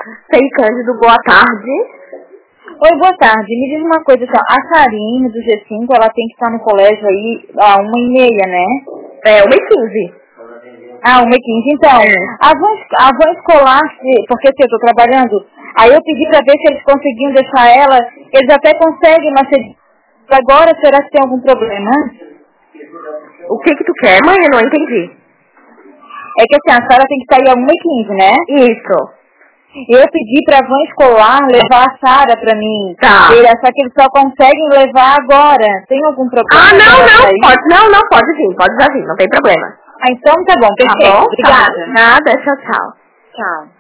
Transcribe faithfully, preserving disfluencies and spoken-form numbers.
Sei, Cândido, boa tarde. Oi, boa tarde. Me diz uma coisa, só. A Karine, do G cinco, ela tem que estar no colégio aí a uma e meia, né? É, uma e quinze. Ah, uma e quinze. Então, É. a van, a van escolar, se- porque assim, eu tô trabalhando, aí eu pedi pra ver se eles conseguiam deixar ela, eles até conseguem, mas se, agora será que tem algum problema? O que que tu quer, mãe? Eu não entendi. É que assim, a Sara tem que sair a uma e quinze, né? Isso. Eu pedi pra van escolar levar a Sara pra mim. Tá. Ele, só que eles só conseguem levar agora. Tem algum problema? Ah, não, pra ela não, sair? pode, não, não, pode vir, pode já vir, não tem problema. Ah, então tá bom, Tá perfeito. bom? Obrigada. Tá. Nada, tchau, tchau. Tchau.